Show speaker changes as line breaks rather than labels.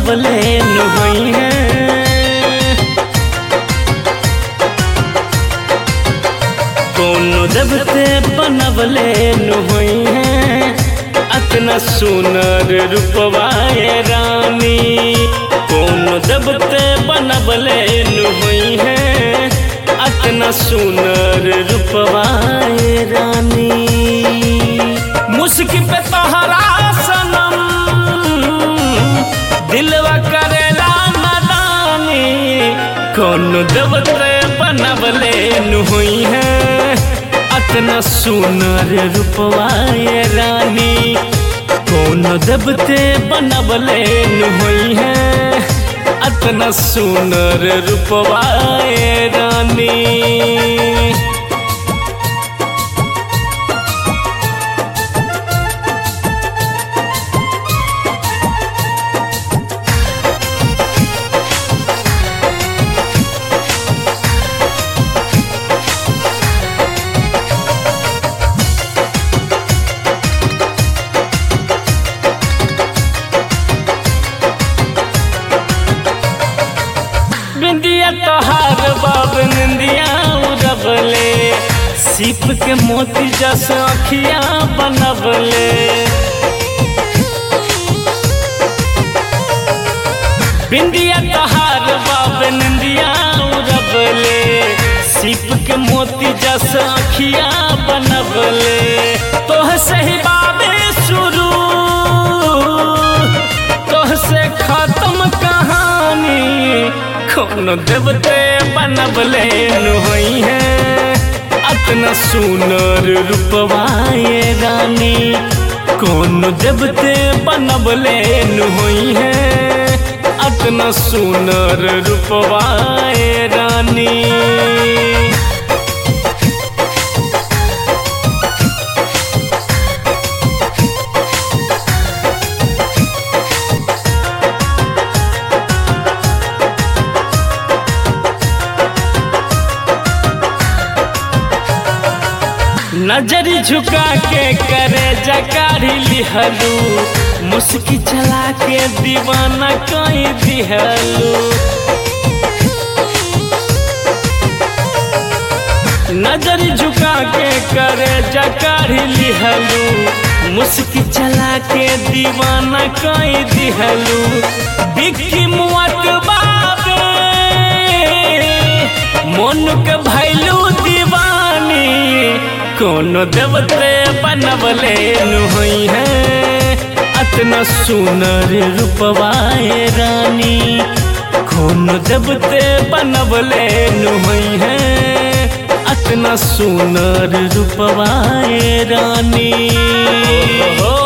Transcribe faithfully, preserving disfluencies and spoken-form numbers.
बनवले नुहई है। कोनो देवते बनवले नुहई है, अतना सुनर रूपवाए रानी। कोनो देवते बनवले नुहई है, अतना सुनर रूपवाए रानी। मुस्की पे तोहरा सनम दिलवा करेला मदानी। कोनो देवते बनवले नुहई है, अतना सुनर रूपवाए रानी। कोनो देवते बनवले नुहई है, अतना सुनर रूपवाए रानी। बिंदिया तोहार बाब निंदिया उड़बले, सीप के मोती जस अखिया बनबले। बिंदिया तोहार बाब निंदिया उड़बले, सीप के मोती जस अखिया बनबले। तोह से ही बाबे शुरू, तोह से खत्म कहानी। कोनो देवते बनवले नुहई है, अतना सुनर रूपवाए रानी। कोनो देवते बनवले नुहई है, अतना सुनर रूपवाए रानी। नजरी झुका के करे जकारी लिहलू, मुस्की चला के दीवाना कई दिहलू। नजरी झुका के करे जकारी लिहलू, मुस्की चला के दीवाना कई दिहलू। बिक्की मुअत बाबे मन के भैलू दीवानी। कोनो देवते बनवले नुहई है, अतना सुनर रूपवाए रानी। कोनो देवते बनवले नुहई है, अतना सुनर रूपवाए रानी। हो